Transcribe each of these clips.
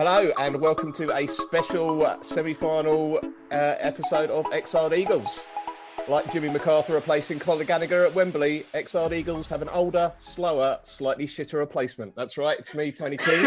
Hello and welcome to a special semi-final episode of Exiled Eagles. Like Jimmy McArthur replacing Conor Gallagher at Wembley, Exiled Eagles have an older, slower, slightly shitter replacement. That's right, it's me, Tony King.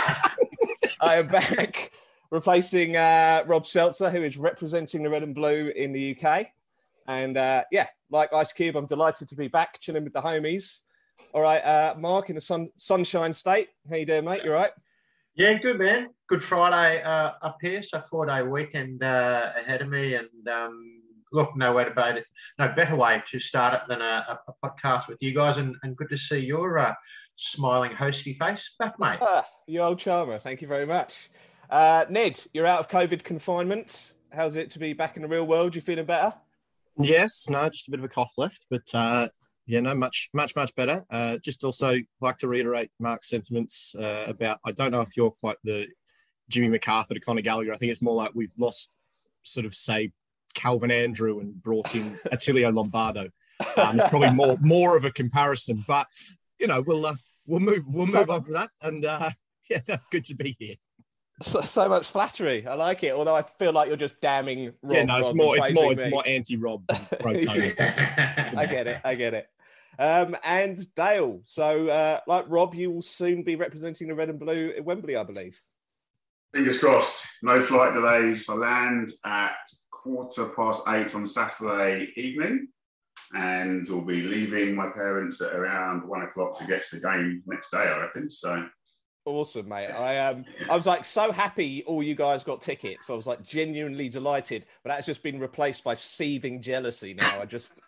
I am back replacing Rob Seltzer, who is representing the red and blue in the UK. And like Ice Cube, I'm delighted to be back chilling with the homies. All right, Mark in the Sunshine State. How you doing, mate? You all right? Yeah, good, man. Good Friday up here, so 4-day weekend ahead of me, and look, no better way to start it than a podcast with you guys, and good to see your smiling hosty face back, mate. You old charmer, thank you very much. Ned, you're out of COVID confinement. How's it to be back in the real world? You feeling better? Yes, no, just a bit of a cough left, but much better. Just also like to reiterate Mark's sentiments about, I don't know if you're quite the Jimmy McArthur to Conor Gallagher. I think it's more like we've lost sort of, say, Calvin Andrew and brought in Attilio Lombardo. It's probably more of a comparison, but we'll move on from that. And good to be here. So much flattery. I like it. Although I feel like you're just damning Rob. Yeah, no, it's more anti-Rob than pro-Tony. I get it. And Dale. So, like Rob, you will soon be representing the red and blue at Wembley, I believe. Fingers crossed. No flight delays. I land at 8:15 on Saturday evening, and we'll be leaving my parents at around 1 o'clock to get to the game next day, I reckon. So. Awesome, mate. I was like so happy all you guys got tickets. I was like genuinely delighted, but that's just been replaced by seething jealousy now. I just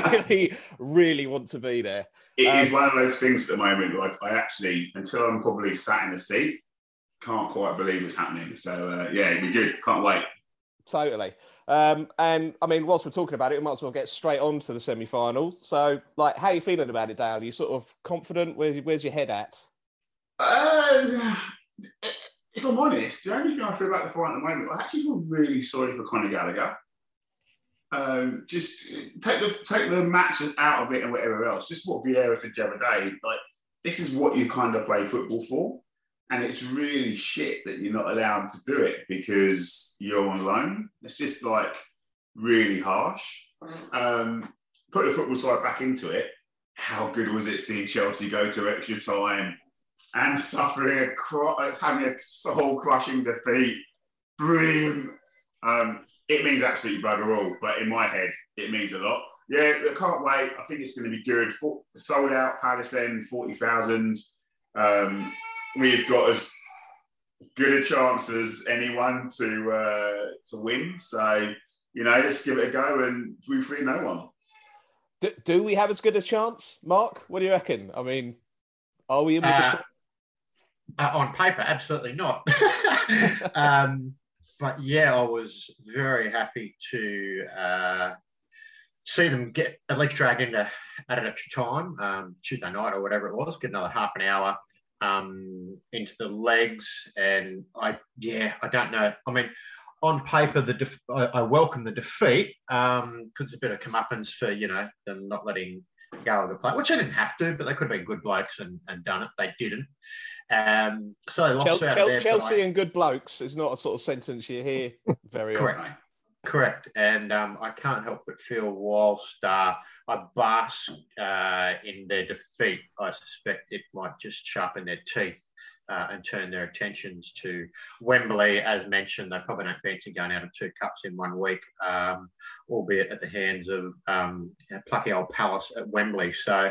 really want to be there. It is one of those things at the moment. Like I actually, until I'm probably sat in the seat, can't quite believe it's happening. So it'd be good. Can't wait. Totally. And I mean, whilst we're talking about it, we might as well get straight on to the semi-finals. So, like, how are you feeling about it, Dale? Are you sort of confident? Where's your head at? If I'm honest, the only thing I feel about the fight at the moment, I actually feel really sorry for Conor Gallagher. Just take the match out of it and whatever else. Just what Vieira said the other day, like this is what you kind of play football for, and it's really shit that you're not allowed to do it because you're on loan. It's just like really harsh. Put the football side back into it. How good was it seeing Chelsea go to extra time? And suffering having a soul-crushing defeat. Brilliant. It means absolutely bugger all, but in my head, it means a lot. Yeah, I can't wait. I think it's going to be good. Sold out, Palace End, 40,000. We've got as good a chance as anyone to win. So, let's give it a go and we free no one. Do we have as good a chance, Mark? What do you reckon? I mean, are we in with the on paper, absolutely not. But yeah, I was very happy to see them get at least dragged into added extra time, Tuesday night or whatever it was, get another half an hour into the legs. And I don't know. I mean, on paper, I welcome the defeat because it's a bit of comeuppance for, them not letting Gallagher play, which they didn't have to, but they could have been good blokes and done it. They didn't. So they lost Chelsea and good blokes is not a sort of sentence you hear very often. Correct. And I can't help but feel whilst I bask in their defeat, I suspect it might just sharpen their teeth and turn their attentions to Wembley. As mentioned, they probably don't fancy going out of 2 cups in 1 week, albeit at the hands of plucky old Palace at Wembley. So,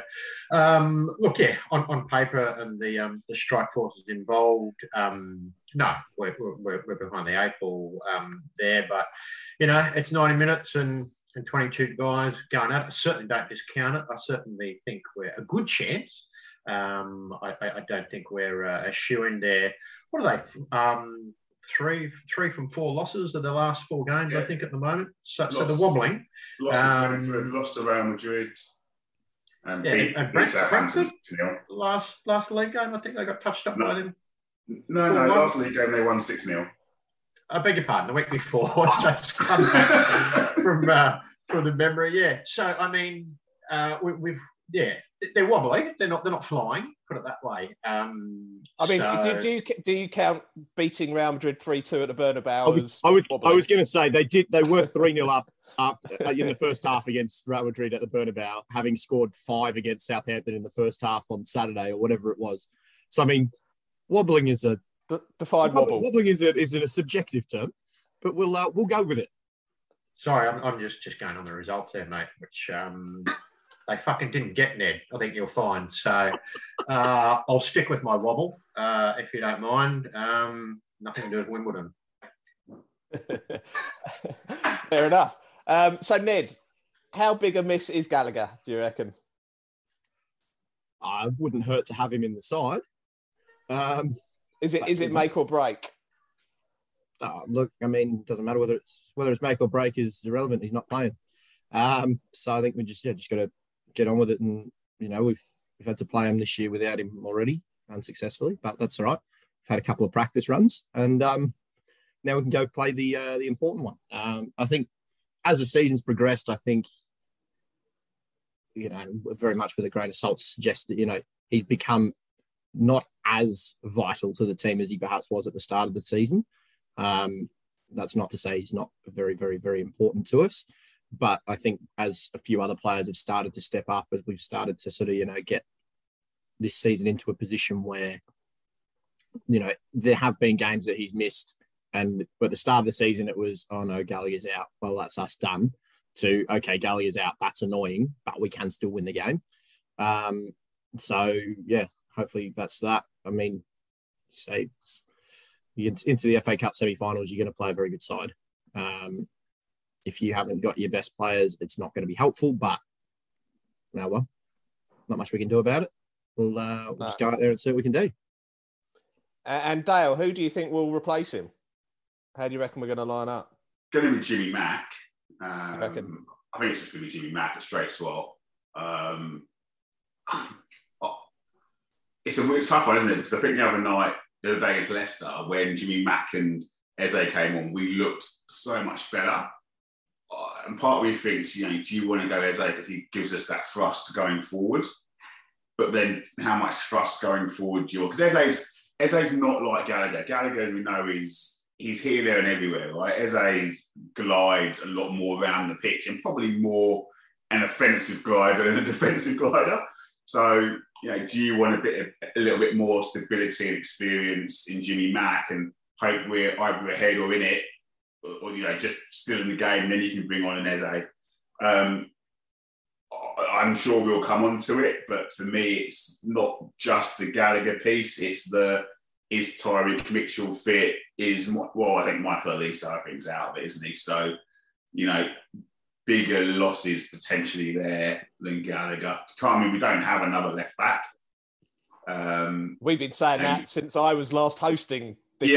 on paper and the strike forces involved, no, we're behind the 8 ball there. But, it's 90 minutes and 22 guys going at it. I certainly don't discount it. I certainly think we're a good chance. I don't think we're a shoo-in there. What are they? 3 from 4 losses of the last 4 games, I think, at the moment. So they're wobbling. Lost to Real Madrid. And Brentford, last league game, I think they got touched up by them. No, last league game they won 6-0. I beg your pardon, the week before. So scrum back from the memory, yeah. So, I mean, we've yeah, they're wobbly. They're not flying. Put it that way. I mean, do you count beating Real Madrid 3-2 at the Bernabeu as I was going to say they were 3-0 up in the first half against Real Madrid at the Bernabeu, having scored 5 against Southampton in the first half on Saturday or whatever it was. So I mean, wobbling is a defined wobble. Wobbling is a subjective term, but we'll go with it. Sorry, I'm just going on the results there, mate, which they fucking didn't get, Ned. I think you'll find. So I'll stick with my wobble, if you don't mind. Nothing to do with Wimbledon. Fair enough. So, Ned, how big a miss is Gallagher, do you reckon? I wouldn't hurt to have him in the side. Is it make or break? Look, I mean, it doesn't matter whether it's make or break is irrelevant. He's not playing. So I think we just got to get on with it. And, we've had to play him this year without him already, unsuccessfully, but that's all right. We've had a couple of practice runs, and now we can go play the important one. I think as the season's progressed, I think, very much with a grain of salt suggests that, he's become not as vital to the team as he perhaps was at the start of the season. That's not to say he's not very, very, very important to us. But I think as a few other players have started to step up, as we've started to sort of, get this season into a position where, there have been games that he's missed. And at the start of the season, it was, oh no, Gallagher's out. Well, that's us done. To, okay, Gallagher's out. That's annoying, but we can still win the game. So, yeah, hopefully that's that. I mean, say into the FA Cup semi-finals, you're going to play a very good side. If you haven't got your best players, it's not going to be helpful, but well, not much we can do about it. We'll just go out there and see what we can do. And Dale, who do you think will replace him? How do you reckon we're going to line up? It's going to be Jimmy Mack. I think it's just going to be Jimmy Mack, a straight swap. It's a weird tough one, isn't it? Because I think the other day against Leicester, when Jimmy Mack and Eze came on, we looked so much better. And part of me thinks, do you want to go Eze because he gives us that thrust going forward? But then how much thrust going forward do you want? Because Eze's not like Gallagher. Gallagher, as we know, he's here, there and everywhere, right? Eze glides a lot more around the pitch and probably more an offensive glider than a defensive glider. So, do you want a little bit more stability and experience in Jimmy Mack and hope we're either ahead or in it, or just still in the game, and then you can bring on an Eze? I'm sure we'll come on to it, but for me, it's not just the Gallagher piece. It's is Tyreek Mitchell fit? I think Michael Olise, I think, is out of it, isn't he? So, bigger losses potentially there than Gallagher. We don't have another left back. We've been saying that since I was last hosting this.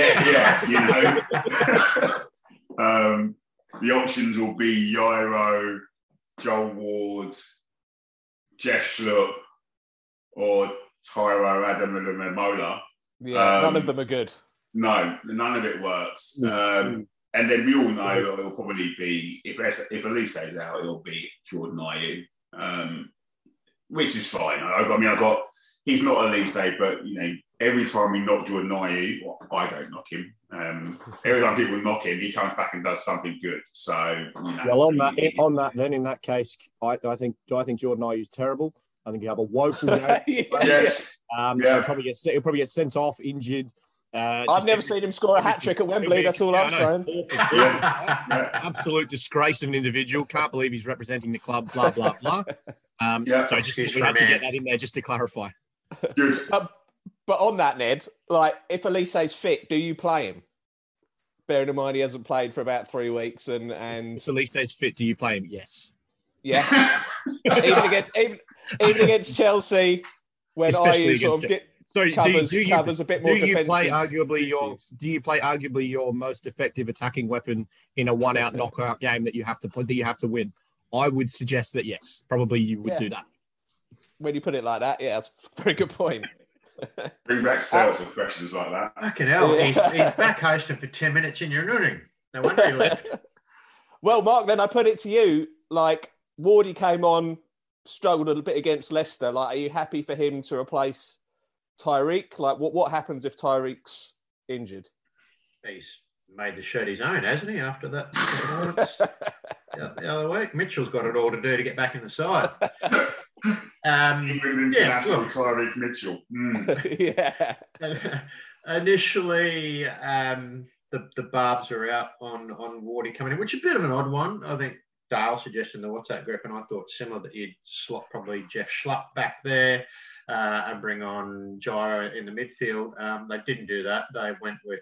The options will be Yairo, Joel Ward, Jeff Schlupp, or Tyro Adam Mola. Yeah, none of them are good. No, none of it works. And then we all know it'll probably be, if Olise's out, it'll be Jordan Ayew, which is fine. He's not Olise, but, every time we knock Jordan Ayew, I don't knock him. Every time people knock him, he comes back and does something good. So, well, on that, then in that case, I think Jordan Ayew's terrible. I think you have a woeful game. Yes. He'll probably get sent off, injured. I've never seen him score a hat-trick at Wembley, that's all I'm saying. Absolute disgrace of an individual. Can't believe he's representing the club, blah, blah, blah. So we had to get that in there just to clarify. Good. But on that, Ned, if Olise's fit, do you play him? Bearing in mind he hasn't played for about 3 weeks, and if Olise's fit, do you play him? Yes. Yeah. even against Chelsea, when I sort of covers a bit more defensive. Do you play arguably your most effective attacking weapon in a one-out knockout game that you have to win? I would suggest that yes, probably you would do that. When you put it like that, that's a very good point. Bring back sales with questions like that. Fucking hell, he's back hosting for 10 minutes in your running. No wonder he left. Well, Mark, then I put it to you, Wardy came on struggled a little bit against Leicester. Like, are you happy for him to replace Tyreek? Like, what happens if Tyreek's injured? He's made the shirt his own, hasn't he, after that performance the other week? Mitchell's got it all to do to get back in the side. Tyreek Mitchell. Yeah. Initially, the barbs are out on Wardy coming in, which is a bit of an odd one. I think Dale suggested in the WhatsApp group, and I thought similar, that you'd slot probably Jeff Schlupp back there and bring on Gyro in the midfield. They didn't do that. They went with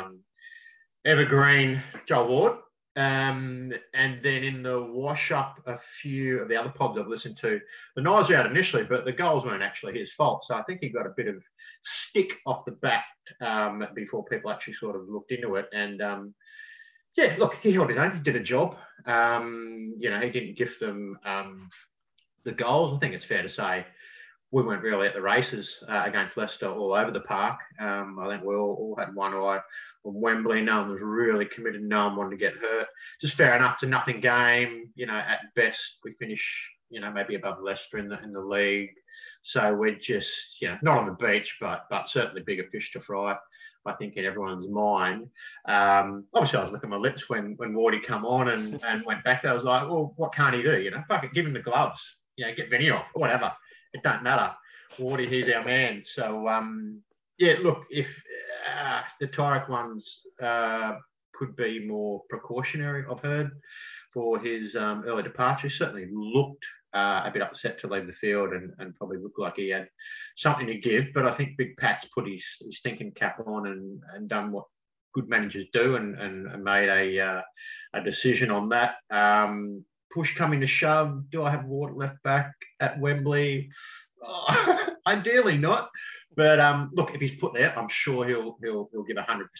Evergreen, Joel Ward. And then in the wash-up, a few of the other pods I've listened to, the Knights were out initially, but the goals weren't actually his fault. So I think he got a bit of stick off the bat before people actually sort of looked into it. And, look, he held his own. He did a job. He didn't gift them the goals. I think it's fair to say we weren't really at the races against Leicester all over the park. I think we all had one eye on Wembley. No one was really committed. No one wanted to get hurt. Just fair enough. It's a nothing game. At best, we finish, maybe above Leicester in the league. So we're just, not on the beach, but certainly bigger fish to fry, I think, in everyone's mind. Obviously, I was licking my lips when Wardy come on and went back there. I was like, well, what can't he do? Fuck it, give him the gloves. Get Vinny off, whatever. It don't matter. Wardy, he's our man. So, look, if the Tyreek ones could be more precautionary, I've heard, for his early departure. He certainly looked a bit upset to leave the field and probably looked like he had something to give. But I think Big Pat's put his thinking cap on and done what good managers do and made a decision on that. Push coming to shove, do I have Ward left back at Wembley? Oh, ideally not. But look, if he's put there, I'm sure he'll give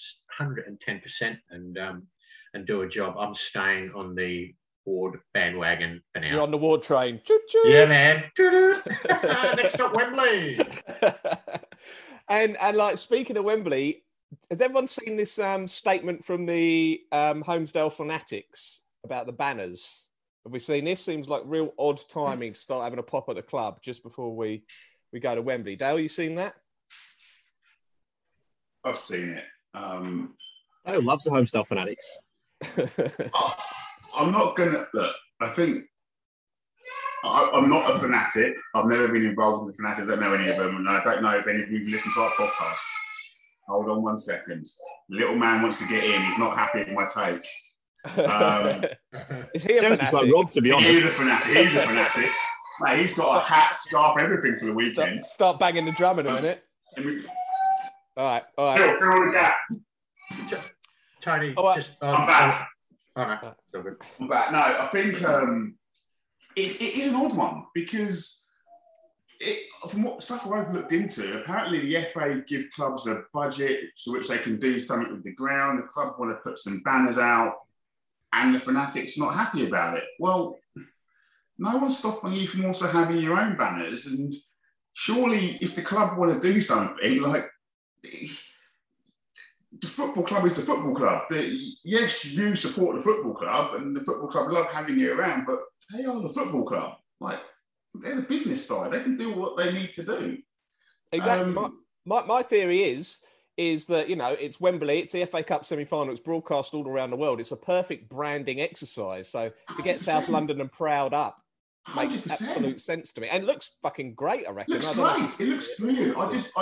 110% and do a job. I'm staying on the Ward bandwagon for now. You're on the Ward train. Choo-choo. Yeah, man. Next stop, Wembley. and like, speaking of Wembley, has everyone seen this statement from the Holmesdale Fanatics about the banners? Have we seen this? Seems like real odd timing to start having a pop at the club just before we go to Wembley. Dale, you seen that? I've seen it. Dale loves the Homestyle Fanatics. I'm not going to... Look, I think... I'm not a fanatic. I've never been involved with the Fanatics. I don't know any of them. And I don't know if any of you listen to our podcast. Hold on 1 second. The little man wants to get in. He's not happy with my take. Is he a fanatic? Like Rob, to be honest. He's a fanatic. Mate, he's got a hat, scarf, everything for the weekend. Start banging the drum in a minute. All right. Fill the gap. Tony, I'm back. No, still good. I'm back. No, I think it is an odd one because from what stuff I've looked into, apparently the FA give clubs a budget to which they can do something with the ground. The club want to put some banners out, and the Fanatics not happy about it. Well, no one's stopping you from also having your own banners. And surely, if the club want to do something, like the football club is the football club. Yes, you support the football club, and the football club love having you around, but they are the football club. Like, they're the business side. They can do what they need to do. Exactly. My theory is that, it's Wembley, it's the FA Cup semi-final, it's broadcast all around the world. It's a perfect branding exercise. So to get 100%. South London and Proud up makes 100%. Absolute sense to me. And it looks fucking great, I reckon. It looks great. It looks brilliant.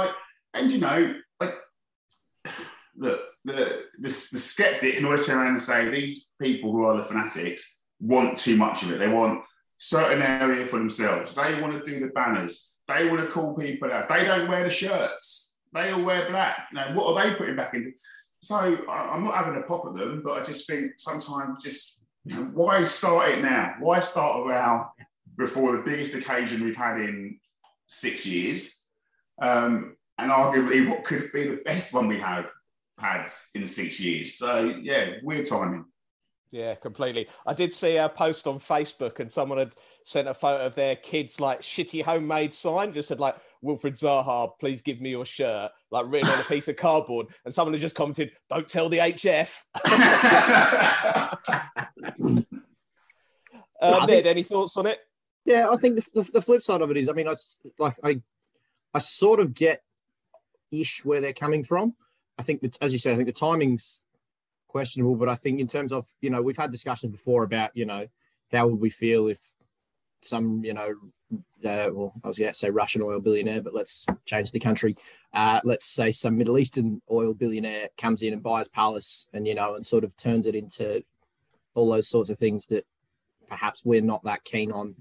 Look, the skeptic can always turn around and say these people who are the Fanatics want too much of it. They want certain area for themselves. They want to do the banners. They want to call people out. They don't wear the shirts. They all wear black. What are they putting back into? So I'm not having a pop at them, but I just think sometimes why start it now? Why start a row before the biggest occasion we've had in 6 years? And arguably what could be the best one we have had in 6 years. So, weird timing. Yeah, completely. I did see a post on Facebook and someone had sent a photo of their kids' shitty homemade sign, just said Wilfred Zaha, please give me your shirt, written on a piece of cardboard. And someone had just commented, don't tell the HF. Ned, any thoughts on it? Yeah, I think the flip side of it is, I mean, I sort of get ish where they're coming from. I think that, as you said, I think the timing's questionable, but I think in terms of, we've had discussions before about, how would we feel if some, well, I was going to say Russian oil billionaire, but let's change the country. Let's say some Middle Eastern oil billionaire comes in and buys Palace and, and sort of turns it into all those sorts of things that perhaps we're not that keen on.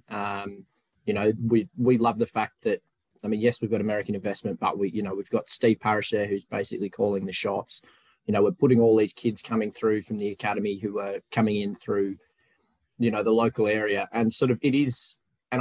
We love the fact that, I mean, yes, we've got American investment, but we've got Steve Parish there who's basically calling the shots. We're putting all these kids coming through from the academy who are coming in through, the local area, and sort of it is, and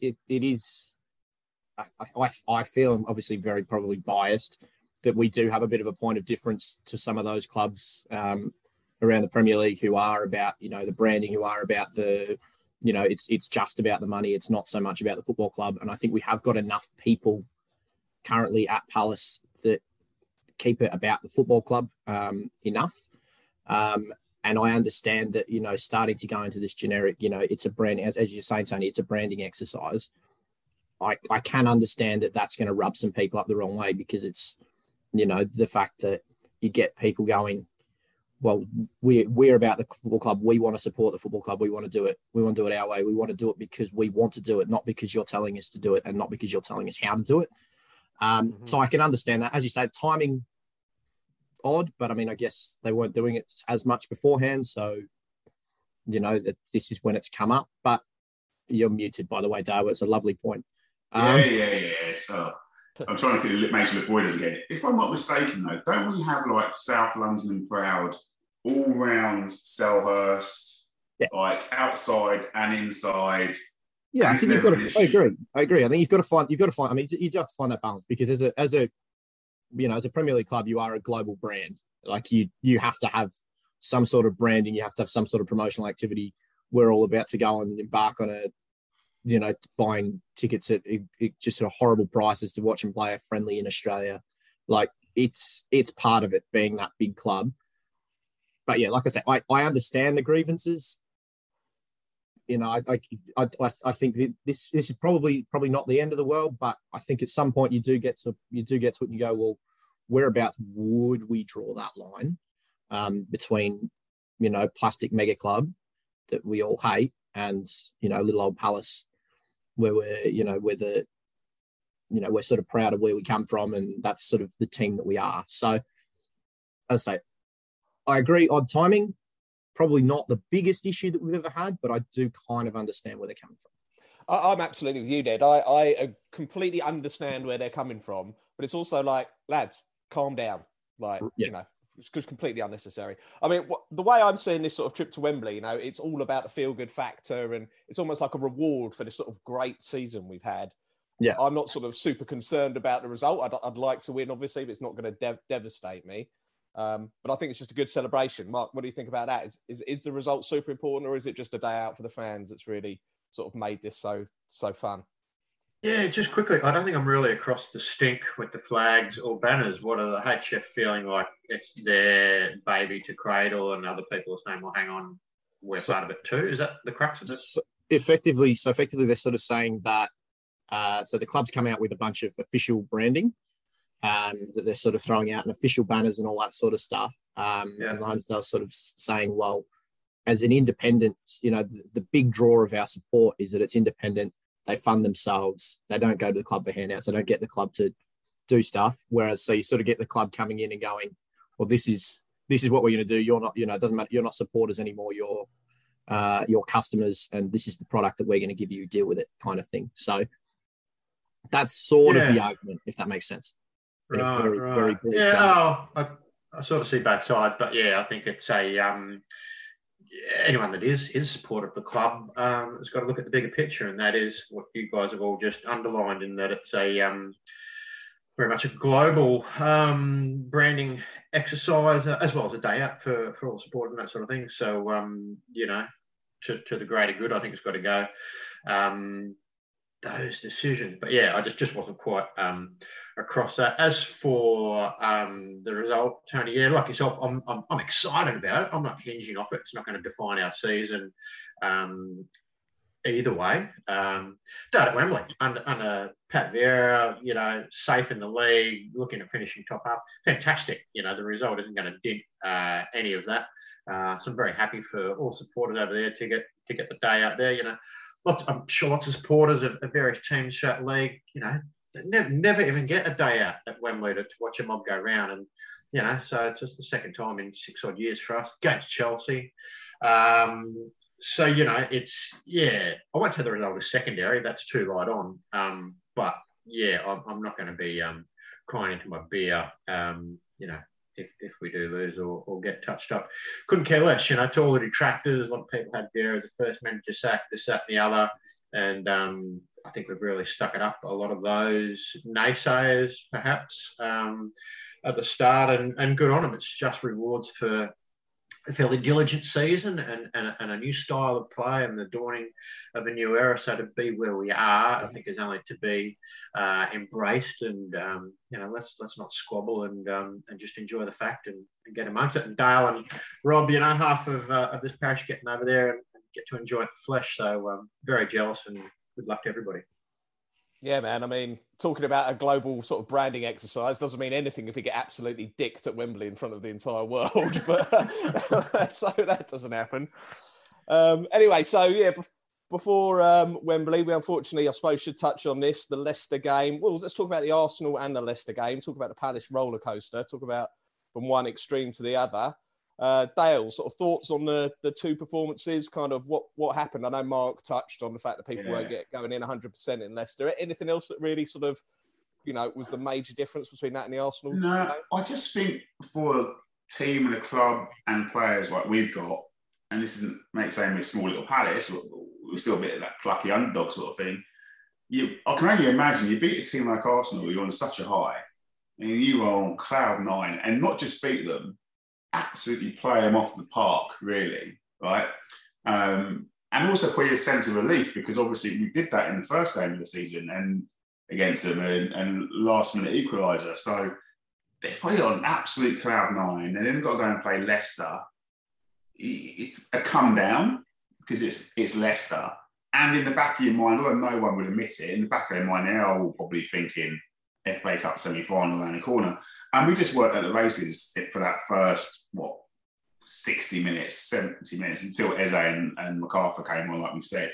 I feel I'm obviously very probably biased that we do have a bit of a point of difference to some of those clubs around the Premier League who are about, the branding, who are about the, it's just about the money. It's not so much about the football club. And I think we have got enough people currently at Palace that keep it about the football club enough. And I understand that, starting to go into this generic, it's a brand, as you're saying, Tony, it's a branding exercise. I can understand that that's going to rub some people up the wrong way because it's, the fact that you get people going, well, we're about the football club. We want to support the football club. We want to do it. We want to do it our way. We want to do it because we want to do it, not because you're telling us to do it and not because you're telling us how to do it. So I can understand that. As you say, timing, odd, but I mean, I guess they weren't doing it as much beforehand. So, that this is when it's come up. But you're muted, by the way, Darwin. It's a lovely point. Yeah. So I'm trying to think Major Boyders again. If I'm not mistaken, though, don't we have like South London and Proud all round Selhurst, like outside and inside? Yeah, I think you've got to. I agree. I think you've got to find. I mean, you do have to find that balance because as a Premier League club, you are a global brand. Like you have to have some sort of branding. You have to have some sort of promotional activity. We're all about to go and embark on buying tickets at just sort of horrible prices to watch them play a friendly in Australia. Like it's part of it being that big club. But yeah, like I say, I understand the grievances. I think this is probably not the end of the world, but I think at some point you do get to it and you go, well, whereabouts would we draw that line between, plastic mega club that we all hate and, little old Palace where we're sort of proud of where we come from and that's sort of the team that we are. So as I say, I agree on timing. Probably not the biggest issue that we've ever had, but I do kind of understand where they're coming from. I'm absolutely with you, Ned. I completely understand where they're coming from, but it's also like, lads, calm down. Like, it's just completely unnecessary. I mean, the way I'm seeing this sort of trip to Wembley, it's all about the feel-good factor, and it's almost like a reward for this sort of great season we've had. Yeah, I'm not sort of super concerned about the result. I'd like to win, obviously, but it's not going to devastate me. But I think it's just a good celebration. Mark, what do you think about that? Is the result super important, or is it just a day out for the fans that's really sort of made this so fun? Yeah, just quickly, I don't think I'm really across the stink with the flags or banners. What are the HF feeling like it's their baby to cradle and other people are saying, well, hang on, we're part of it too? Is that the crux of it? Effectively, they're sort of saying that, so the club's come out with a bunch of official branding that they're sort of throwing out and official banners and all that sort of stuff. And Lonsdale sort of saying, well, as an independent, the big draw of our support is that it's independent. They fund themselves. They don't go to the club for handouts. They don't get the club to do stuff. Whereas, so you sort of get the club coming in and going, well, this is what we're going to do. You're not, it doesn't matter. You're not supporters anymore. You're customers, and this is the product that we're going to give you. Deal with it, kind of thing. So that's sort of the argument, if that makes sense. In a very, very brief way. I sort of see both sides, but I think it's anyone that is supportive of the club has got to look at the bigger picture, and that is what you guys have all just underlined, in that it's a very much a global branding exercise, as well as a day out for all support and that sort of thing. So to the greater good, I think it's got to go. Those decisions, but I just wasn't quite across that. As for the result, Tony, like yourself, I'm excited about it. I'm not hinging off it. It's not going to define our season. either way. Done at Wembley under Pat Vieira, safe in the league, looking at finishing top up. Fantastic. The result isn't going to dent any of that. So I'm very happy for all supporters over there to get the day out there. I'm sure lots of supporters of various teams throughout the league, never even get a day out at Wembley to watch a mob go round. And, so it's just the second time in 6 odd years for us against Chelsea. So, I won't say the result is secondary. That's too light on. But, I'm not going to be crying into my beer, if we do lose or get touched up. Couldn't care less, to all the detractors. A lot of people had Vieira as the first manager sacked, this, that, and the other. And I think we've really stuck it up a lot of those naysayers, perhaps, at the start. And good on them. It's just rewards for a fairly diligent season and a new style of play and the dawning of a new era. So to be where we are, I think is only to be embraced. And let's not squabble and just enjoy the fact and get amongst it. And Dale and Rob, half of this parish getting over there and get to enjoy it in the flesh. So very jealous and good luck to everybody. Yeah, man. I mean, talking about a global sort of branding exercise doesn't mean anything if we get absolutely dicked at Wembley in front of the entire world. But so that doesn't happen. Anyway, so yeah, before Wembley, we unfortunately, I suppose, should touch on this, the Leicester game. Well, let's talk about the Arsenal and the Leicester game. Talk about the Palace roller coaster. Talk about from one extreme to the other. Dale, sort of thoughts on the two performances, kind of what happened? I know Mark touched on the fact that people won't get going in 100% in Leicester. Anything else that really sort of, was the major difference between that and the Arsenal? No, I just think for a team and a club and players like we've got, and this isn't saying we're small little Palace, we're still a bit of that plucky underdog sort of thing. I can only imagine you beat a team like Arsenal, you're on such a high, and you are on cloud 9, and not just beat them, absolutely play them off the park, really, right? And also for your sense of relief, because obviously we did that in the first game of the season and against them and last minute equaliser. So they're probably on absolute cloud 9, and then they've got to go and play Leicester. It's a come down because it's Leicester. And in the back of your mind, although no one would admit it, in the back of their mind, they're all probably thinking FA Cup semi-final around the corner. And we just worked at the races for that first, 60 minutes, 70 minutes, until Eze and MacArthur came on, like we said.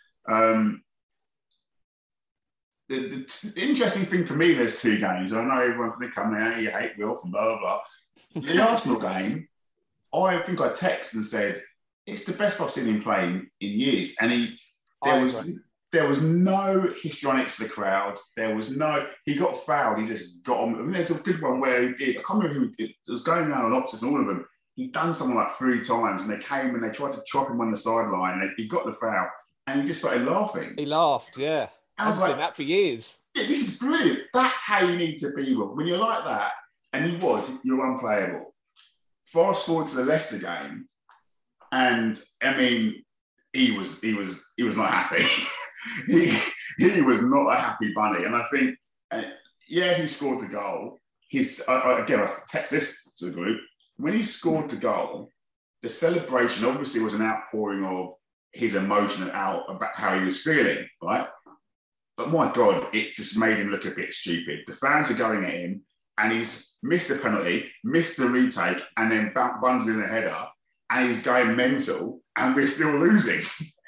The interesting thing for me, there's two games. I know everyone's going to come out, you hate Wilf and blah, blah, blah. The Arsenal game, I think I texted and said, it's the best I've seen him playing in years. And there was no histrionics to the crowd. He got fouled. He just got on. I mean, there's a good one where he did. I can't remember who it did. It was going around on opposites and all of them. He'd done something like 3 times and they came and they tried to chop him on the sideline and he got the foul and he just started laughing. He laughed, yeah. I was I've seen that for years. Yeah, this is brilliant. That's how you need to be. When you're like that, and you're unplayable. Fast forward to the Leicester game, and I mean, he was not happy. he was not a happy bunny, and I think, he scored the goal. I text this to the group. When he scored the goal, the celebration obviously was an outpouring of his emotion about how he was feeling, right? But my God, it just made him look a bit stupid. The fans are going at him, and he's missed the penalty, missed the retake, and then bundled in a header, and he's going mental, and we're still losing.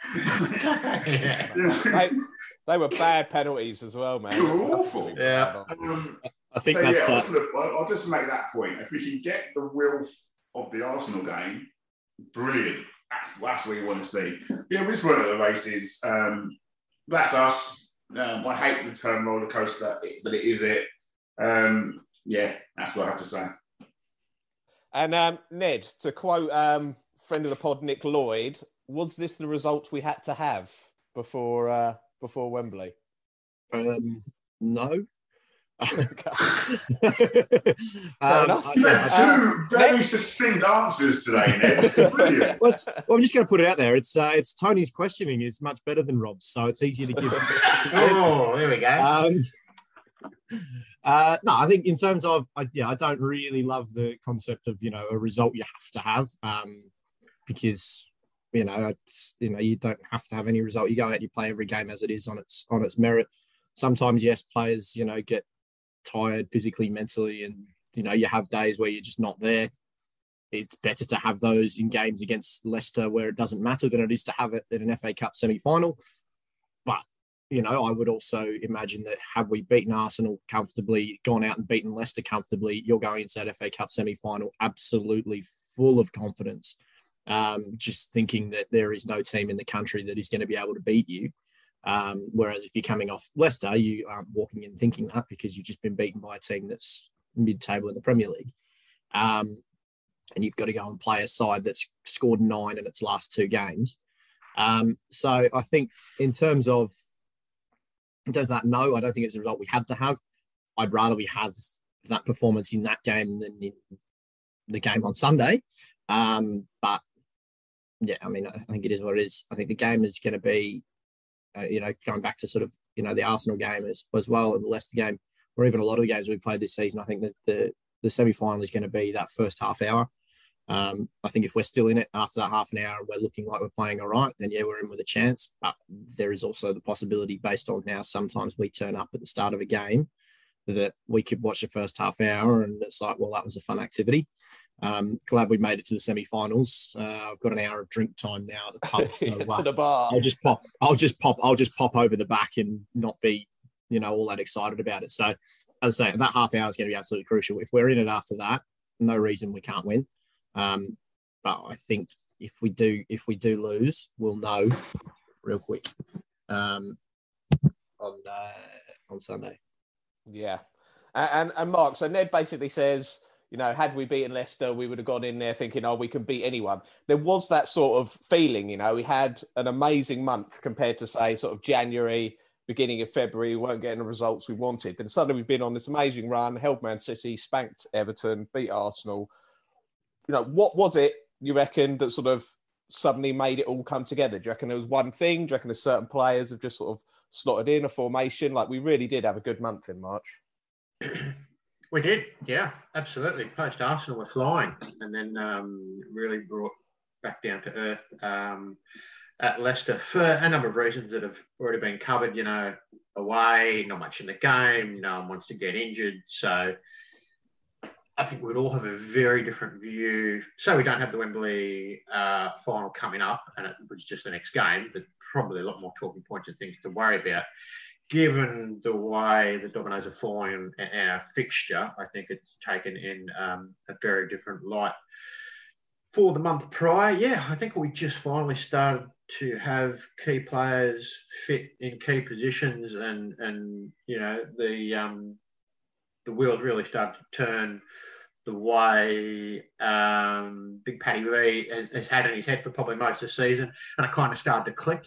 They were bad penalties as well, man. They were awful. Yeah. I think I'll just make that point. If we can get the Wilf of the Arsenal game, brilliant. That's what you want to see. Yeah, we just went at the races. That's us. I hate the term roller coaster, but it is it. That's what I have to say. And Ned, to quote friend of the pod Nick Lloyd, was this the result we had to have before Wembley? No. Two very succinct answers today, Ned. Brilliant. Well, I'm just going to put it out there. It's Tony's questioning is much better than Rob's, so it's easier to give. Oh, there we go. No, I think in terms of, I don't really love the concept of a result you have to have, because you don't have to have any result. You go out, you play every game as it is on its merit. Sometimes, yes, players, get tired physically, mentally, and, you have days where you're just not there. It's better to have those in games against Leicester where it doesn't matter than it is to have it at an FA Cup semi-final. But, I would also imagine that had we beaten Arsenal comfortably, gone out and beaten Leicester comfortably, you're going into that FA Cup semi-final absolutely full of confidence, just thinking that there is no team in the country that is going to be able to beat you. Whereas if you're coming off Leicester, you aren't walking in thinking that because you've just been beaten by a team that's mid-table in the Premier League. And you've got to go and play a side that's scored 9 in its last 2 games. So I think in terms of that, no, I don't think it's a result we had to have. I'd rather we have that performance in that game than in the game on Sunday. But yeah, I mean, I think it is what it is. I think the game is going to be, going back to sort of, the Arsenal game as well, and the Leicester game, or even a lot of the games we've played this season. I think that the semi-final is going to be that first half hour. I think if we're still in it after that half an hour and we're looking like we're playing all right, then yeah, we're in with a chance. But there is also the possibility, based on how sometimes we turn up at the start of a game, that we could watch the first half hour and it's like, well, that was a fun activity. Glad we made it to the semi-finals. I've got an hour of drink time now at the pub. So, to the bar. I'll just pop over the back and not be, all that excited about it. So as I say, that half hour is going to be absolutely crucial. If we're in it after that, no reason we can't win. But I think if we do lose, we'll know real quick on Sunday. Yeah, and Mark, so Ned basically says, had we beaten Leicester, we would have gone in there thinking, we can beat anyone. There was that sort of feeling, we had an amazing month compared to, say, sort of January, beginning of February, we weren't getting the results we wanted. Then suddenly we've been on this amazing run, held Man City, spanked Everton, beat Arsenal. What was it, you reckon, that sort of suddenly made it all come together? Do you reckon there was one thing? Do you reckon there's certain players have just sort of slotted in a formation? Like, we really did have a good month in March. We did, yeah, absolutely. Post Arsenal were flying, and then really brought back down to earth at Leicester for a number of reasons that have already been covered. Away, not much in the game, no one wants to get injured, so I think we'd all have a very different view. So we don't have the Wembley final coming up, and it was just the next game. There's probably a lot more talking points and things to worry about. Given the way the dominoes are falling and our fixture, I think it's taken in a very different light. For the month prior, yeah, I think we just finally started to have key players fit in key positions, and the wheels really started to turn the way Big Paddy V has had in his head for probably most of the season, and it kind of started to click,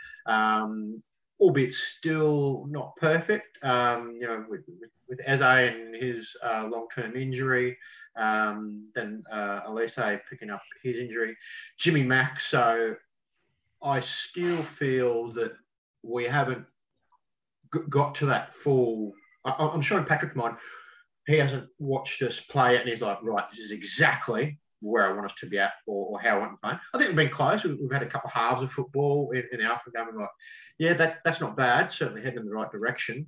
albeit still not perfect. With Eze and his long-term injury, then Elise picking up his injury, Jimmy Mack. So I still feel that we haven't got to that full. I'm sure in Patrick's mind, he hasn't watched us play it and he's like, right, this is exactly where I want us to be at, or how I want to play. I think we've been close. We've had a couple of halves of football in the Arsenal game. We're like, yeah, that's not bad. Certainly heading in the right direction.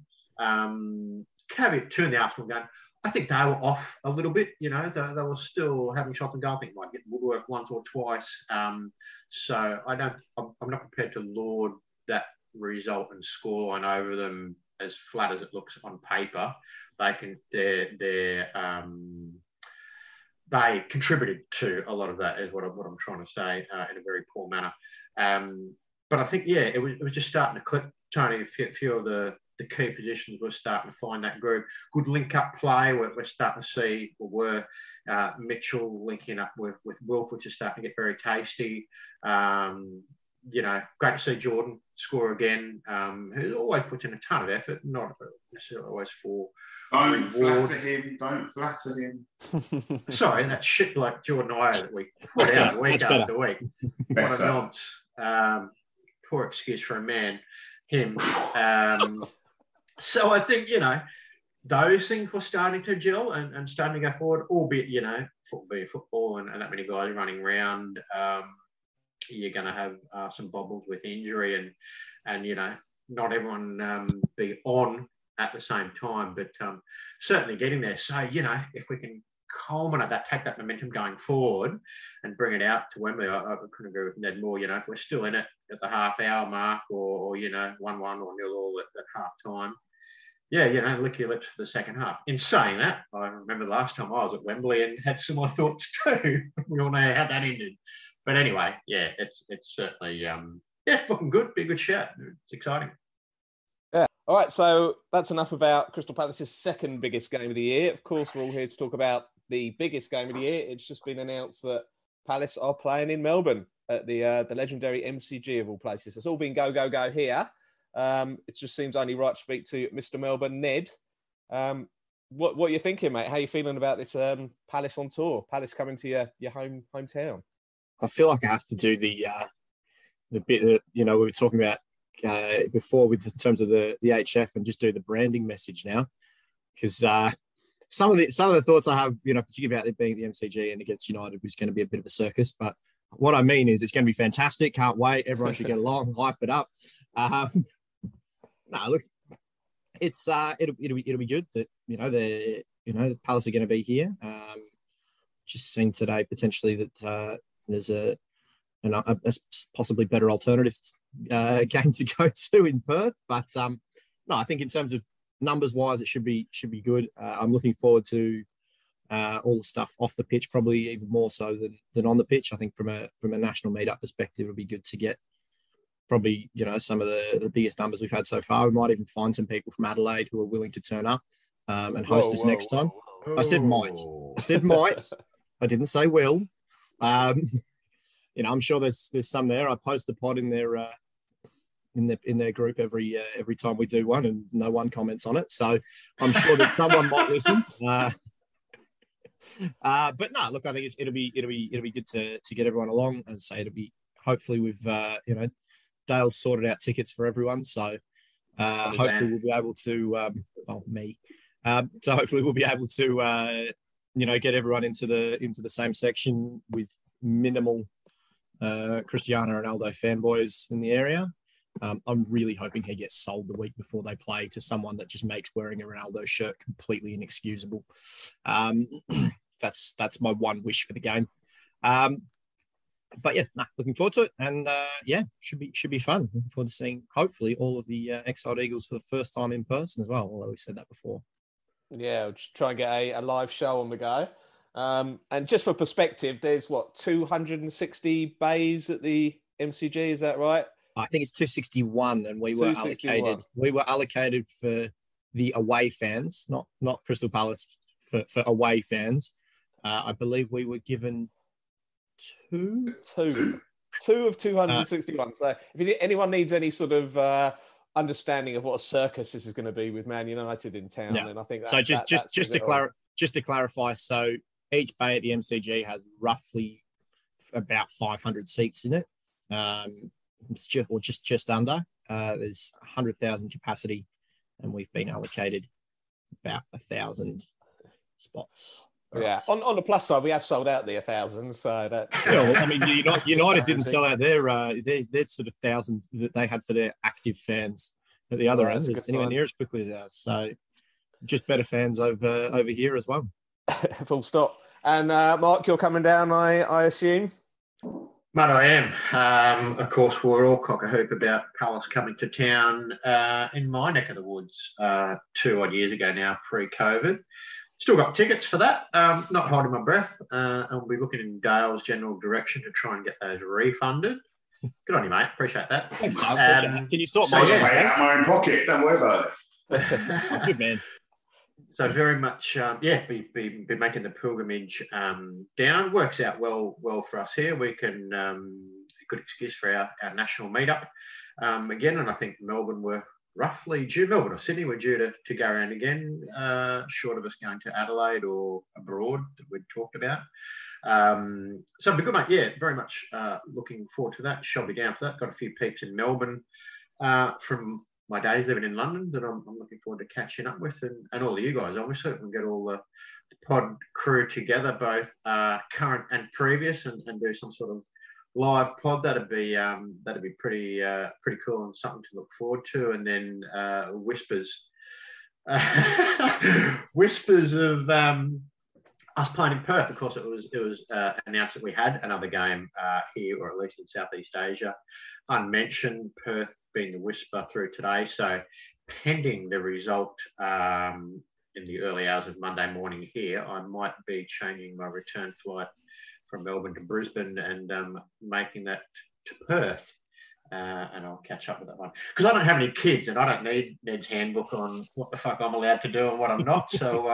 Caveat to the Arsenal game, I think they were off a little bit. They were still having shots on goal. I think might get woodwork once or twice. So I'm not prepared to laud that result and scoreline over them as flat as it looks on paper. They contributed to a lot of that, is what I'm trying to say, in a very poor manner. But I think, yeah, it was just starting to click, Tony. A few of the key positions were starting to find that group. Good link-up play. We're starting to see, Mitchell linking up with Wilf, which is starting to get very tasty. Great to see Jordan score again, who always puts in a ton of effort, not necessarily always for Don't reward. Don't flatter him. Sorry, that shit like Jordan Ayew that we put out week after week. What a nonce. Poor excuse for a man, him. So I think, those things were starting to gel and starting to go forward, albeit, football and that many guys running around. you're going to have some bobbles with injury and not everyone be on at the same time, but certainly getting there. So, if we can culminate that, take that momentum going forward and bring it out to Wembley, I couldn't agree with Ned more. If we're still in it at the half-hour mark or 1-1 or 0-0 at half time, lick your lips for the second half. In saying that, I remember the last time I was at Wembley and had similar thoughts too. We all know how that ended. But anyway, it's certainly looking good. Be a good shout. It's exciting. Yeah. All right. So that's enough about Crystal Palace's second biggest game of the year. Of course, we're all here to talk about the biggest game of the year. It's just been announced that Palace are playing in Melbourne at the legendary MCG of all places. It's all been go, go, go here. It just seems only right to speak to Mr. Melbourne, Ned. What are you thinking, mate? How are you feeling about this Palace on tour? Palace coming to your hometown? I feel like I have to do the bit that we were talking about before in terms of the HF and just do the branding message now, because some of the thoughts I have, particularly about it being at the MCG and against United, was going to be a bit of a circus. But what I mean is, it's going to be fantastic. Can't wait. Everyone should get along, hype it up. Look, it's it'll be good that the Palace are going to be here. Just seen today potentially that there's a possibly better alternative game to go to in Perth, but I think in terms of numbers wise, it should be good. I'm looking forward to all the stuff off the pitch, probably even more so than on the pitch. I think from a national meetup perspective, it'll be good to get probably some of the biggest numbers we've had so far. We might even find some people from Adelaide who are willing to turn up and host us next time. I said might. I didn't say will. I'm sure there's some there. I post the pod in their group every time we do one, and no one comments on it. So I'm sure that someone might listen. But no, look, I think it'll be good to get everyone along. As I say, it'll be hopefully with Dale's sorted out tickets for everyone. So hopefully we'll be able to so hopefully we'll be able to get everyone into the same section with minimal Cristiano Ronaldo fanboys in the area. I'm really hoping he gets sold the week before they play to someone that just makes wearing a Ronaldo shirt completely inexcusable. That's my one wish for the game. But looking forward to it, and should be fun. Looking forward to seeing hopefully all of the Exiled Eagles for the first time in person as well. Although we've said that before. Yeah, we'll just try and get a live show on the go. And just for perspective, there's 260 bays at the MCG. Is that right? I think it's 261, and we were allocated for the away fans, not Crystal Palace for away fans. I believe we were given two of 261. So if anyone needs any sort of understanding of what a circus this is going to be with Man United in town, and I think so. Just to clarify, so each bay at the MCG has roughly about 500 seats in it. It's just under. There's 100,000 capacity, and we've been allocated about 1,000 spots. Yeah. On the plus side, we have sold out the 1,000. So that. Well, I mean, United didn't sell out their sort of thousands that they had for their active fans at the other end. It's anywhere near as quickly as ours. So just better fans over here as well. Full stop. And Mark, you're coming down, I assume. Mate, I am. Of course, we're all cock-a-hoop about Palace coming to town in my neck of the woods 2 odd years ago now, pre-COVID. Still got tickets for that. Not holding my breath. And we'll be looking in Dale's general direction to try and get those refunded. Good on you, mate. Appreciate that. Thanks, Dale. Can you sort out of my own pocket? Don't worry about it. Good man. So very much, be making the pilgrimage down. Works out well for us here. We can a good excuse for our national meetup again. And I think Melbourne were roughly due. Melbourne or Sydney were due to go around again, short of us going to Adelaide or abroad that we'd talked about. So it'll be good, mate. Yeah, very much looking forward to that. Shall be down for that. Got a few peeps in Melbourne from my days living in London that I'm looking forward to catching up with, and all of you guys, obviously. We can get all the pod crew together, both current and previous, and do some sort of live pod. That'd be pretty cool and something to look forward to. And then whispers of us playing in Perth. Of course, it was announced that we had another game here, or at least in Southeast Asia, unmentioned. Perth being the whisper through today. So pending the result in the early hours of Monday morning here, I might be changing my return flight from Melbourne to Brisbane and making that to Perth. And I'll catch up with that one. Because I don't have any kids and I don't need Ned's handbook on what the fuck I'm allowed to do and what I'm not. So,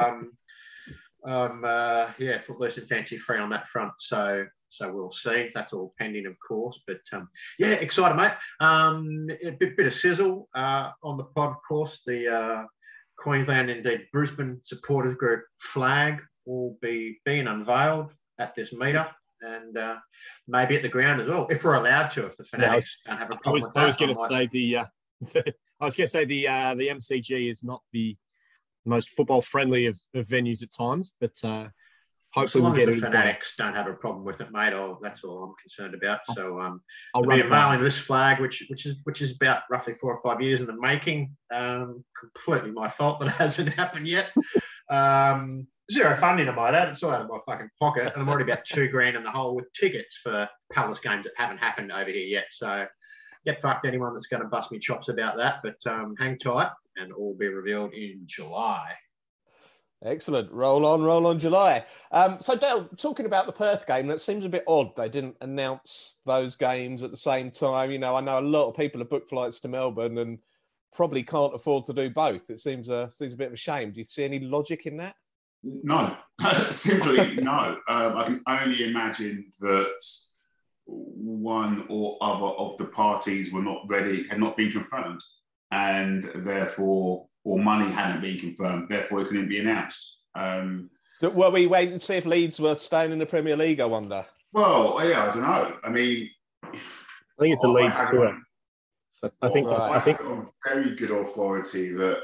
footloose and fancy free on that front. So we'll see. That's all pending, of course. But, excited, mate. A bit of sizzle on the pod, of course. The Queensland, indeed Brisbane supporters group flag will be being unveiled at this meetup. And maybe at the ground as well, if we're allowed to. If the Fanatics don't have a problem with that, I was going to say the MCG is not the most football friendly of venues at times, but hopefully we'll get it. The Fanatics don't have a problem with it, mate. That's all I'm concerned about. So I'll be unveiling this flag, which is about roughly 4 or 5 years in the making. Completely my fault that it hasn't happened yet. Zero funding, I might add. It's all out of my fucking pocket. And I'm already about $2,000 in the hole with tickets for Palace games that haven't happened over here yet. So get fucked anyone that's going to bust me chops about that. But hang tight and all be revealed in July. Excellent. Roll on July. So Dale, talking about the Perth game, that seems a bit odd. They didn't announce those games at the same time. You know, I know a lot of people have booked flights to Melbourne and probably can't afford to do both. It seems a bit of a shame. Do you see any logic in that? No, simply no. I can only imagine that one or other of the parties were not ready, had not been confirmed, and therefore, or money hadn't been confirmed, therefore it couldn't be announced. Were we waiting to see if Leeds were staying in the Premier League, I wonder? Well, yeah, I don't know. I mean, I think it's a Leeds tour. So I think on very good authority that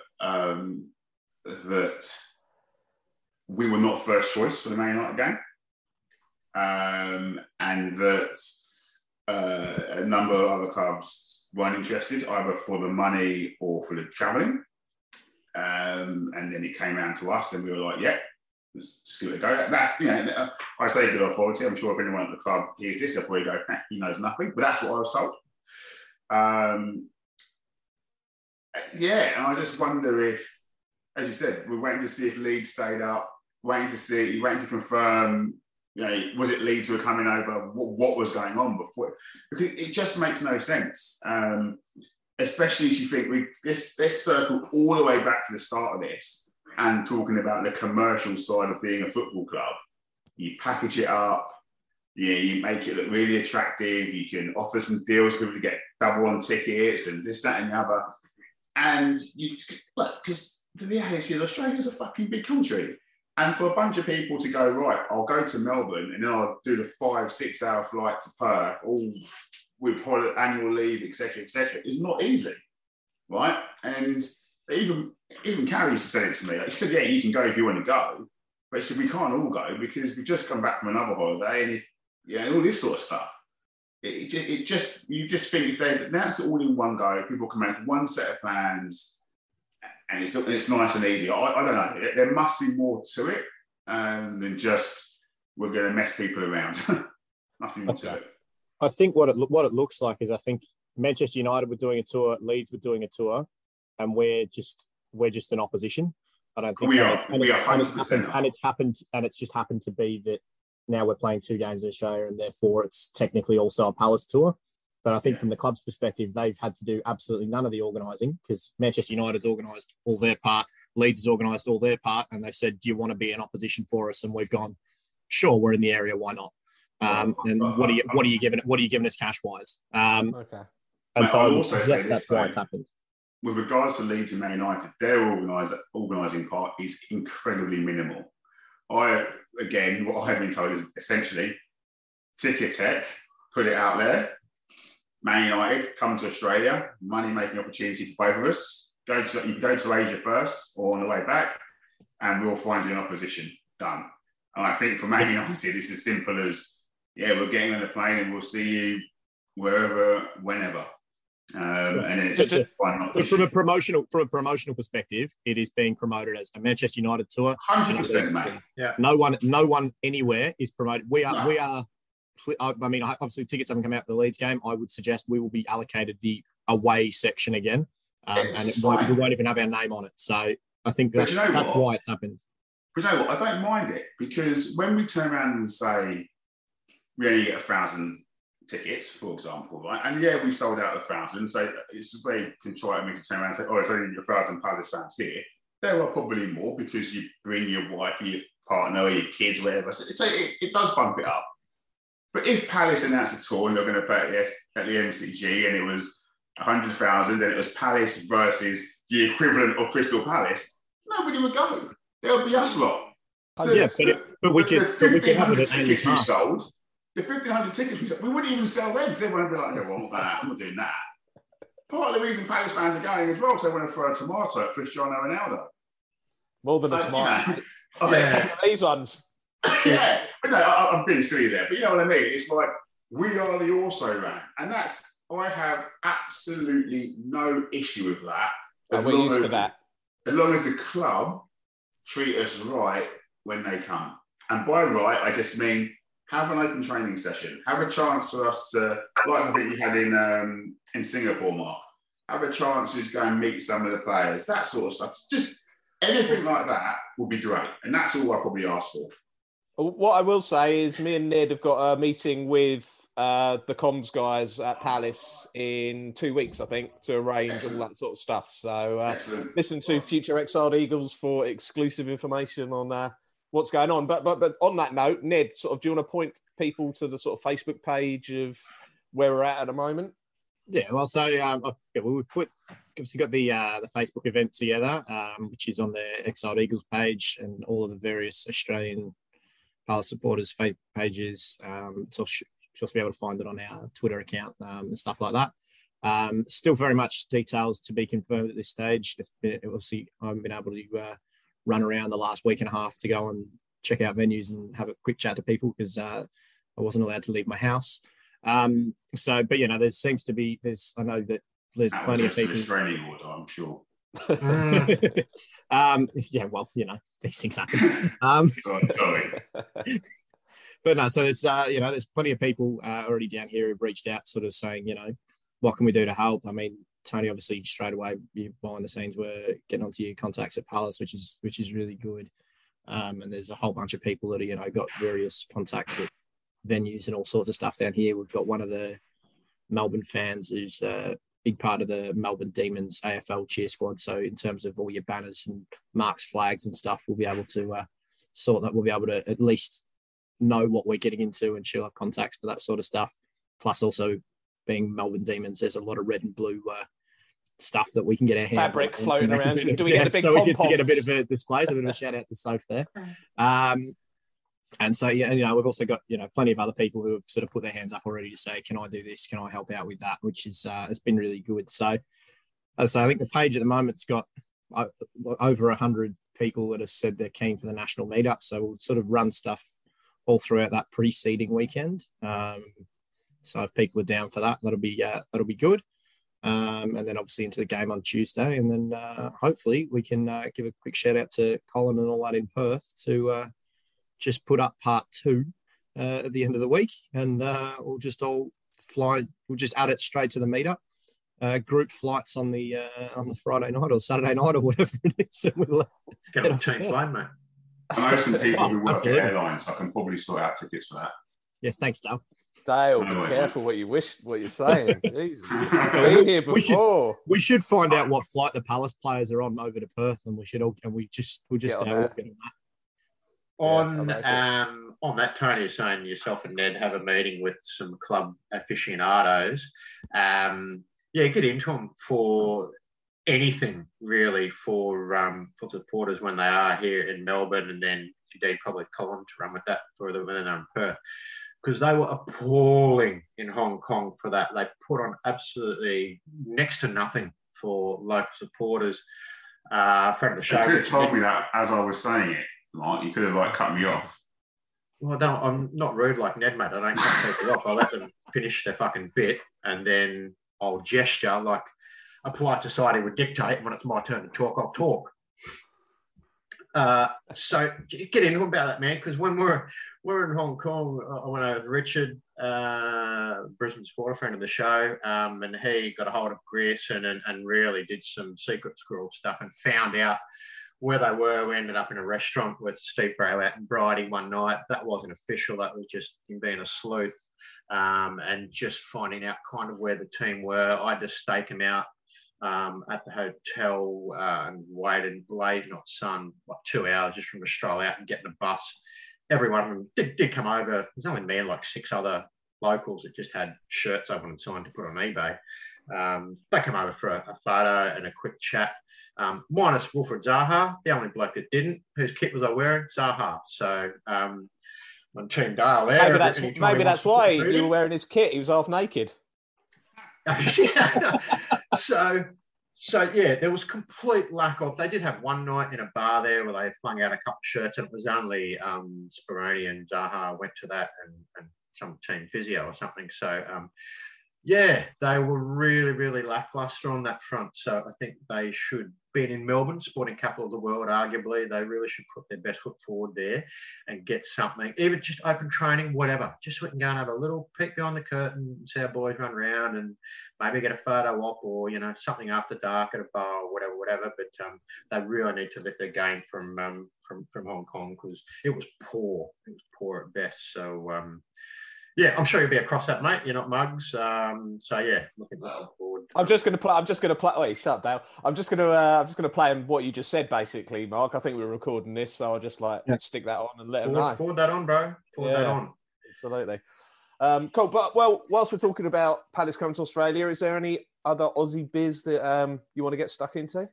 that we were not first choice for the Man United game, and that a number of other clubs weren't interested either for the money or for the travelling. And then it came down to us, and we were like, "Yeah, let's just give it a go." That's, you know, I say good authority. I'm sure if anyone at the club hears this, they'll probably go, "He knows nothing." But that's what I was told. And I just wonder if, as you said, we're waiting to see if Leeds stayed up. Waiting to confirm, you know, was it Leeds who were coming over? What was going on before? Because it just makes no sense. Especially as you think let's circle all the way back to the start of this and talking about the commercial side of being a football club. You package it up, you make it look really attractive. You can offer some deals for people to get double on tickets and this, that, and the other. And because the reality is Australia's a fucking big country. And for a bunch of people to go, right, I'll go to Melbourne and then I'll do the 5-6 hour flight to Perth, all with annual leave, etc., is not easy, right? And even Carrie used to say it to me. Like, she said, yeah, you can go if you want to go. But she said, we can't all go because we've just come back from another holiday and all this sort of stuff. You just think if they announce it all in one go, people can make one set of plans, and it's nice and easy. I don't know. There must be more to it than just we're going to mess people around. Nothing more to it. I think what it looks like is I think Manchester United were doing a tour, Leeds were doing a tour, and we're just an opposition. I don't think we are 100%. And it's just happened to be that now we're playing 2 games in Australia, and therefore it's technically also a Palace tour. But I think from the club's perspective, they've had to do absolutely none of the organising because Manchester United's organised all their part, Leeds has organised all their part, and they've said, "Do you want to be an opposition for us?" And we've gone, "Sure, we're in the area. Why not?" And what are you giving us cash wise? Okay. And so that's why it happened. With regards to Leeds and Man United, their organising part is incredibly minimal. What I've been told is essentially ticket tech, put it out there. Man United, come to Australia, money-making opportunity for both of us. You can go to Asia first or on the way back, and we'll find you an opposition. Done. And I think for Man United, it's as simple as yeah, we're getting on the plane and we'll see you wherever, whenever. And then it's just fine. But from a promotional perspective, it is being promoted as a Manchester United tour. 100%, mate. Yeah. No one anywhere is promoted. We are. I mean, obviously tickets haven't come out for the Leeds game. I would suggest we will be allocated the away section again, and we won't even have our name on it. So I think that's why it's happened. But you know what? I don't mind it, because when we turn around and say we only get 1,000 tickets, for example, right? And yeah, we sold out 1,000. So it's very contrite of me to turn around and say, oh, it's only 1,000 Palace fans here. There are probably more because you bring your wife or your partner or your kids, whatever. So it does bump it up. But if Palace announced a tour and they're going to play at the MCG and it was 100,000 and it was Palace versus the equivalent of Crystal Palace, nobody would go. There'll be us lot. But we can have it at any time. The 1,500 tickets we sold, we wouldn't even sell them because everyone would be like, no, well, I'm not doing that. Part of the reason Palace fans are going as well is they want to throw a tomato at Cristiano Ronaldo. More than a tomato. These ones. Yeah, but no, I'm being silly there. But you know what I mean? It's like, we are the also ran. And I have absolutely no issue with that. We're used to that. As long as the club treat us right when they come. And by right, I just mean have an open training session. Have a chance for us to, like I think we had in Singapore, Mark, have a chance to just go and meet some of the players, that sort of stuff. Just anything like that would be great. And that's all I probably ask for. What I will say is me and Ned have got a meeting with the comms guys at Palace in 2 weeks, I think, to arrange all that sort of stuff. So listen to Future Exiled Eagles for exclusive information on what's going on. But on that note, Ned, sort of, do you want to point people to the sort of Facebook page of where we're at the moment? Yeah, well, so we obviously got the Facebook event together, which is on the Exiled Eagles page and all of the various Australian Palace supporters' Facebook pages. So you'll be able to find it on our Twitter account and stuff like that. Still very much details to be confirmed at this stage. Obviously, I haven't been able to run around the last week and a half to go and check out venues and have a quick chat to people because I wasn't allowed to leave my house. But I know that there's plenty of people. Restraining order, I'm sure. Yeah, well, these things happen. Sorry. But no, so there's plenty of people already down here who've reached out, sort of saying, what can we do to help? I mean, Tony, obviously, straight away, behind the scenes, we're getting onto your contacts at Palace, which is really good. And there's a whole bunch of people that are, got various contacts at venues and all sorts of stuff down here. We've got one of the Melbourne fans who's a big part of the Melbourne Demons AFL cheer squad. So in terms of all your banners and marks, flags and stuff, we'll be able to sort that. We'll be able to at least know what we're getting into, and she'll have contacts for that sort of stuff. Plus, also being Melbourne Demons, there's a lot of red and blue stuff that we can get our hands fabric on. floating around. Do we get a big so we get to get a bit of a display. So a bit of a shout out to Soph there. And so, we've also got, plenty of other people who have sort of put their hands up already to say, can I do this? Can I help out with that? Which is, it's been really good. So, I think the page at the moment's got over 100 people that have said they're keen for the national meetup. So we'll sort of run stuff all throughout that preceding weekend. So if people are down for that, that'll be good. And then obviously into the game on Tuesday. And then hopefully we can give a quick shout out to Colin and all that in Perth to just put up part 2 at the end of the week. And we'll just all fly. We'll just add it straight to the meetup. Group flights on the Friday night or Saturday night or whatever it is. And we'll get on team plane, mate. I know some people who work at airlines. So I can probably sort out tickets for that. Yeah, thanks, Dale. Dale, be careful what you're saying. Jesus, you've been here before. We should find out what flight the Palace players are on over to Perth, and we'll just we'll get on that. On that, Tony is saying yourself and Ned have a meeting with some club aficionados. Get into them for anything really for supporters when they are here in Melbourne, and then indeed probably Colin to run with that for them when they're in Perth, because they were appalling in Hong Kong for that. They put on absolutely next to nothing for local supporters. Friend of the show. You could have told me that as I was saying it. Like, you could have cut me off. Well, no, I'm not rude like Ned, mate. I don't cut people off. I let them finish their fucking bit, and then I'll gesture like a polite society would dictate. When it's my turn to talk, I'll talk. So get into about that, man, because when we're in Hong Kong, I went over with Richard, Brisbane supporter, friend of the show, and he got a hold of Grierson and really did some secret squirrel stuff and found out where they were. We ended up in a restaurant with Steve Browett and Bridie one night. That wasn't official. That was just him being a sleuth, and just finding out kind of where the team were. I just stake him out at the hotel and waited blazing hot sun like 2 hours just from Australia out and getting a bus. Every one of them did come over. There's only me and like 6 other locals that just had shirts open and signed to put on eBay. They come over for a photo and a quick chat. Minus Wilfred Zaha, the only bloke that didn't. Whose kit was I wearing? Zaha. So on Team Dale there. Maybe that's why you were wearing his kit. He was half naked. So yeah, there was complete lack of. They did have one night in a bar there where they flung out a couple of shirts, and it was only Speroni and Zaha went to that, and some team physio or something. So yeah, they were really, really lackluster on that front. So I think they should, being in Melbourne, sporting capital of the world, arguably, they really should put their best foot forward there and get something, even just open training, whatever. Just so we can go and have a little peek behind the curtain and see our boys run around and maybe get a photo op or, you know, something after dark at a bar or whatever. But they really need to lift their game from Hong Kong because it was poor. It was poor at best. So, yeah, I'm sure you'll be across that, mate. You're not mugs. So yeah, looking forward. I'm just going to play. Wait, shut up, Dale. I'm just going to play on what you just said, basically, Mark. I think we're recording this, so I'll just stick that on and let them know. Forward that on, bro. Forward that on. Absolutely. Cool. But whilst we're talking about Palace coming to Australia, is there any other Aussie biz that you want to get stuck into?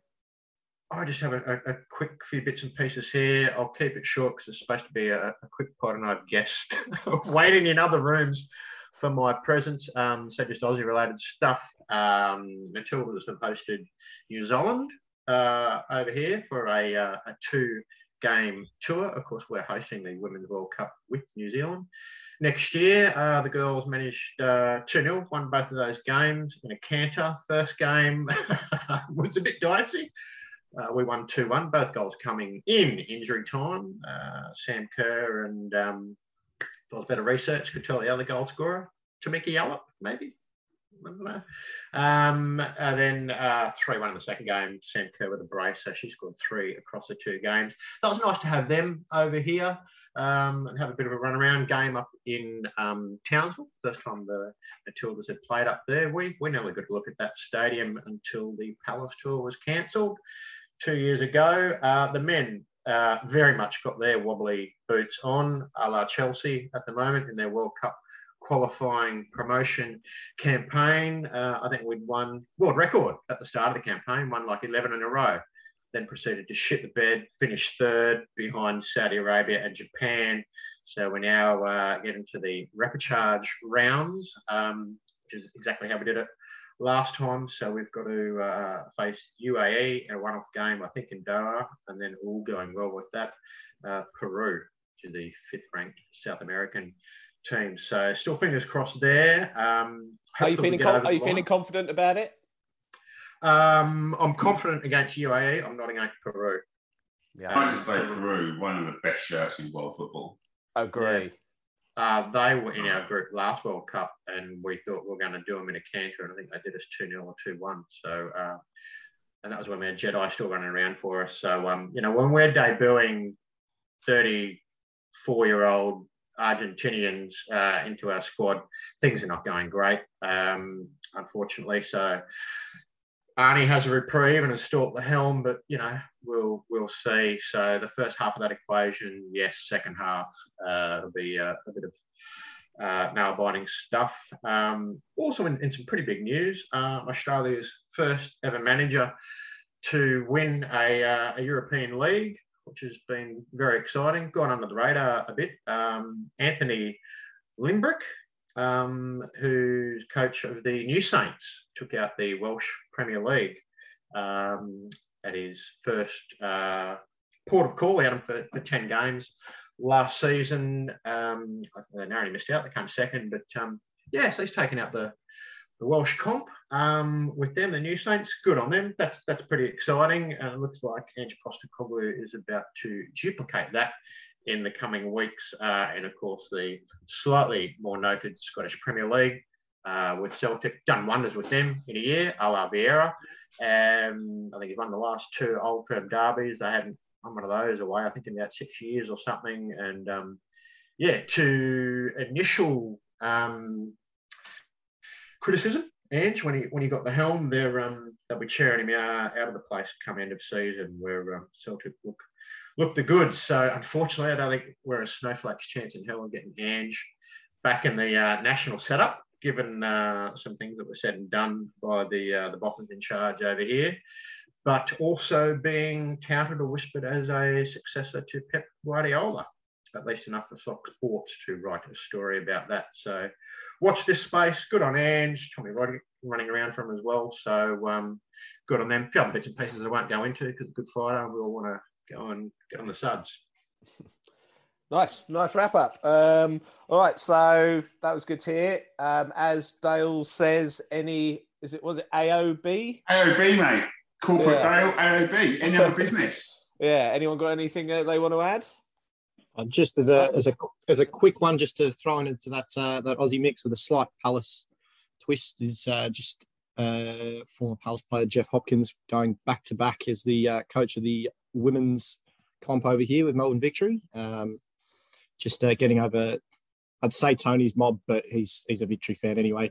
I just have a quick few bits and pieces here. I'll keep it short because it's supposed to be a quick pod and I have guests waiting in other rooms for my presence. So just Aussie-related stuff. Matildas have hosted New Zealand over here for a 2-game tour. Of course, we're hosting the Women's World Cup with New Zealand. Next year, the girls managed 2-0, won both of those games in a canter. First game was a bit dicey. We won 2-1, both goals coming in injury time. Sam Kerr and if I was better research, could tell the other goal scorer, Tamiki Yallop, maybe. I don't know. And then 3-1 in the second game, Sam Kerr with a brace, so she scored 3 across the 2 games. That was nice to have them over here and have a bit of a run around game up in Townsville. First time the Matildas had played up there. We never got to look at that stadium until the Palace tour was cancelled 2 years ago. The men very much got their wobbly boots on, a la Chelsea at the moment in their World Cup qualifying promotion campaign. I think we'd won world record at the start of the campaign, won like 11 in a row, then proceeded to shit the bed, finished 3rd behind Saudi Arabia and Japan. So we're now getting to the repechage rounds, which is exactly how we did it last time. So we've got to face UAE in a one-off game, I think, in Doha, and then all going well with that, Peru, which is the 5th ranked South American team. So still fingers crossed there. Are you feeling confident about it? I'm confident against UAE. I'm not against Peru. Yeah, I just say Peru, one of the best shirts in world football. Agree. Yeah. They were in our group last World Cup, and we thought we were going to do them in a canter, and I think they did us 2-0 or 2-1. So, and that was when we had Jedi still running around for us. So, when we're debuting 34-year-old Argentinians into our squad, things are not going great, unfortunately. So Arnie has a reprieve and has still at the helm, but we'll see. So the first half of that equation, yes. Second half, it'll be a bit of nail-biting stuff. Also, in some pretty big news, Australia's first ever manager to win a European league, which has been very exciting, gone under the radar a bit. Anthony Limbrick, who's coach of the New Saints, took out the Welsh Premier League at his first port of call. He had him for 10 games last season. I think they narrowly missed out. They came second, but so he's taken out the Welsh comp with them, the New Saints. Good on them. That's pretty exciting. It looks like Ange Postecoglou is about to duplicate that in the coming weeks. And of course, the slightly more noted Scottish Premier League with Celtic, done wonders with them in a year, a la Vieira. I think he's won the last 2 Old Firm derbies. They hadn't won one of those away, I think, in about 6 years or something. And to initial criticism, Ange, when he got the helm, they'll be cheering him out of the place come end of season, where Celtic look the goods. So unfortunately, I don't think we're a snowflake's chance in hell of getting Ange back in the national setup, given some things that were said and done by the Boffins in charge over here, but also being touted or whispered as a successor to Pep Guardiola, at least enough for Fox Sports to write a story about that. So watch this space. Good on Ange. Tommy Roddick running around for him as well. So good on them. A few other bits and pieces I won't go into because Good Friday and we all want to go and get on the suds. Nice wrap up. All right, so that was good to hear. As Dale says, was it AOB? AOB, mate. Corporate Dale, AOB. Any other business? Yeah. Anyone got anything they want to add? Just as a quick one, just to throw into that Aussie mix with a slight Palace twist, is former Palace player Jeff Hopkins going back to back as the coach of the women's comp over here with Melbourne Victory. Just getting over, I'd say Tony's mob, but he's a Victory fan anyway.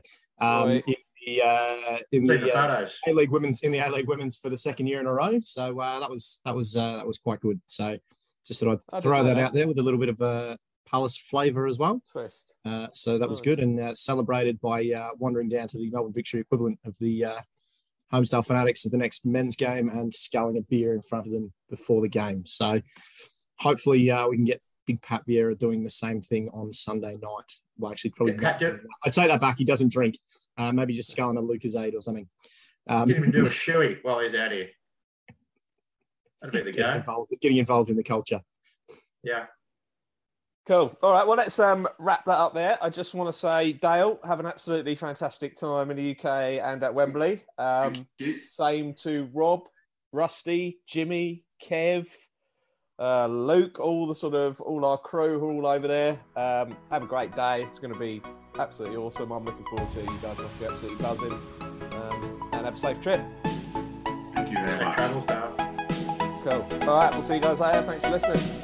In the A-League women's for the second year in a row. So that was quite good. So just thought I'd throw that out there with a little bit of a Palace flavour as well. Twist. So that was good, and celebrated by wandering down to the Melbourne Victory equivalent of the Homestyle Fanatics at the next men's game and sculling a beer in front of them before the game. So hopefully we can get Big Pat Vieira doing the same thing on Sunday night. Well, actually, probably I'd take that back. He doesn't drink. Maybe just sculling a Lucozade or something. Get him to do a shoey while he's out here. That'd be the game. Getting involved in the culture. Yeah. Cool. All right. Well, let's wrap that up there. I just want to say, Dale, have an absolutely fantastic time in the UK and at Wembley. Same to Rob, Rusty, Jimmy, Kev, Luke, all our crew who are all over there. Have a great day. It's going to be absolutely awesome. I'm looking forward to it. You guys must be absolutely buzzing. And have a safe trip. Thank you very much. Cool. All right. We'll see you guys later. Thanks for listening.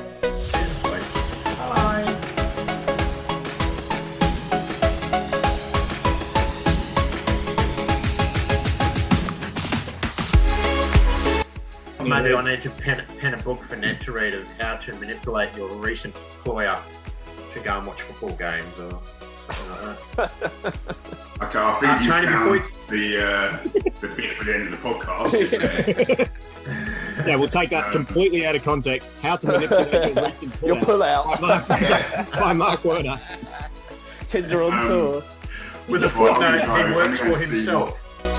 Bye. Maybe I need to pen a book for Ned to read of how to manipulate your recent employer to go and watch football games or something like that. Okay, I think you found the bit for the end of the podcast, isn't it? Yeah, we'll take that completely out of context. How to manipulate your recent Your pull out by Mark Werner. Tinder on tour. With a footnote, he works for himself.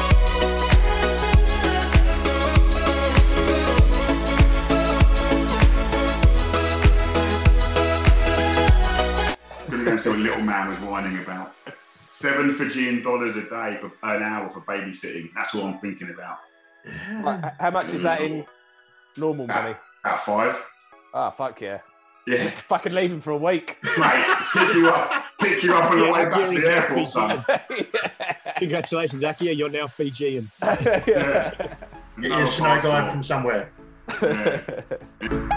I'm going to see what little man was whining about. $7 Fijian dollars a day for an hour for babysitting. That's what I'm thinking about. How much is that in normal money? About 5. Oh, fuck yeah. Yeah. Just fucking leave him for a week. Mate, pick you up on the way back to the airport, son. Congratulations, Akia. You're now Fijian. Get your snow guy from somewhere. Yeah.